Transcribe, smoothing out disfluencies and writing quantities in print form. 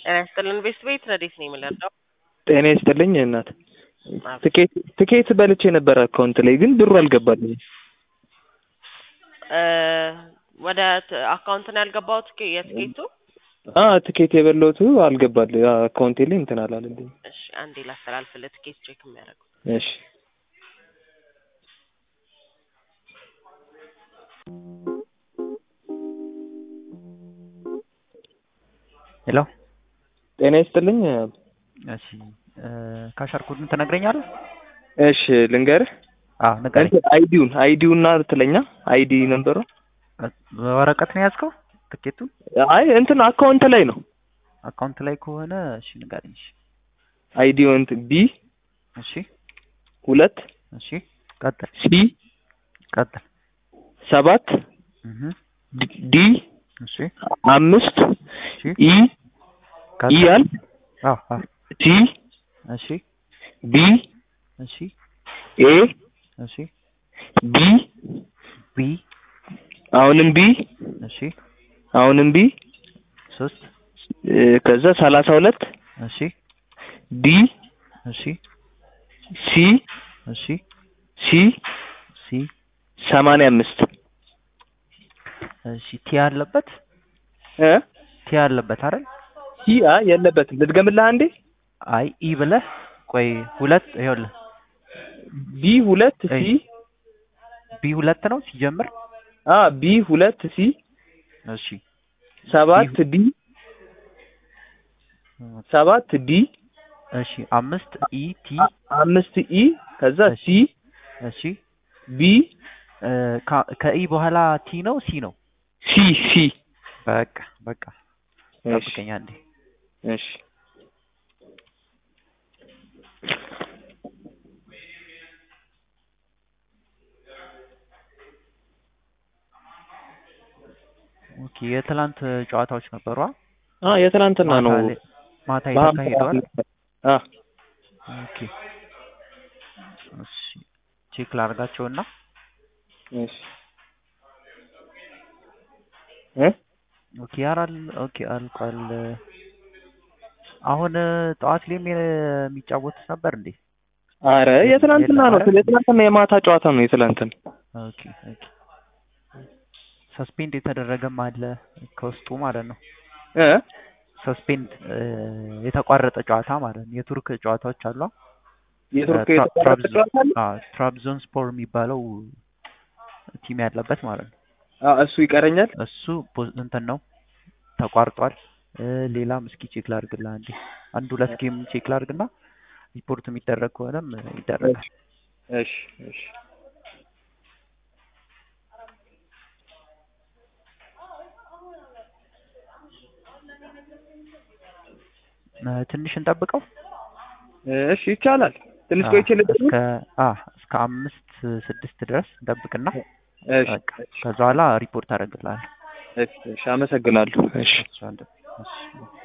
ጤና ቤት ረዲት ነው የምለለው። ጤና ይስጥልኝ እናት። ትኬት በልቼ ነበር አካውንት ላይ ግን ብሩ አልገባልኝም። ወደ አካውንት ነው ያልገባው የትኬቱ? ትኬት የበለውቱ አልገባልኝ አካውንቴ ላይ እንትን አላለልኝ። እሺ አንዴ ላስተላልፍልህ ትኬት ቼክ የሚያደርገው። እሺ ሄሎ ጤና ይስጥልኝ። እሺ ካሻርኩድን ትነግረኛለህ? እሺ ልንገርህ። ንገረኝ። አይዲውና ትለኛ አይዲ ነምበሩ ወረቀት ነው ያዝከው ትኬቱን? አይ እንትን አካውንት ላይ ነው። አካውንት ላይ ከሆነ እሺ ንገረኝ። እሺ አይዲው እንትን ቢ እሺ 2 እሺ ቀጥል ሲ ቀጥል 7 ዲ እሺ 5 እሺ ኢ ኢያል ቲ እሺ ቢ እሺ ኤ እሺ ቢ ቢ አሁንም ቢ እሺ አሁንም ቢ 3 ከዛ 32 እሺ ዲ እሺ ሲ እሺ ሲ ሲ 85 እሺ ቲ ያለበት ቲ ያለበት አይደል? ቲ የለበትም። ልድገምልህ አንዴ። አይ ኢ ብለህ ቆይ 2 ይኸውልህ ቢ 2 ሲ ቢ 2 ነው ሲጀምር። ቢ 2 ሲ እሺ 7 ዲ 7 ዲ እሺ 5 ኢ ቲ 5 ኢ ከዛ ሲ እሺ ቢ ከኢ በኋላ ቲ ነው ሲ ነው? ሲ በቃ ጠብቀኝ አንዴ። እሺ ኦኬ የትላንት ጨዋታዎች ነበሩ? የትላንትና ነው። ማታ የተካሄደዋል። ኦኬ እሺ ቼክ ላድርጋቸውና እሺ ኦኬ አልቋል። አሁን ጠዋት ላይም የሚጫወቱት ነበር እንዴ? አረ የትላንትና ነው። የትላንትና የማታ ጨዋታ ነው የትላንትና። ኦኬ ሰስፔንድ የተደረገም አለ ከውስጡ ማለት ነው። ሰስፔንድ የተቋረጠ ጨዋታ ማለት ነው። የቱርክ ጨዋታዎች አሉ። የቱርክ የተቋረጠ ጨዋታ አለ። ትራብዞንስፖር የሚባለው ቲም ያለበት ማለት ነው። እሱ ይቀረኛል። እሱ እንትን ነው ተቋርጧል። ሌላም እስኪ ቼክ ላድርግልህ አንዴ። አንድ ሁለት ጌም ቼክ ላድርግና ሪፖርት የሚደረግ ከሆነም ይደረጋል። እሺ ትንሽ እንጠብቀው። እሺ ይቻላል። ትንሽ ቆይቼ ልደውል። እስከ 5-6 ድረስ እንጠብቅና እሺ ከዛ በኋላ ሪፖርት አደርግልሃለሁ። እሺ አመሰግናለሁ። እሺ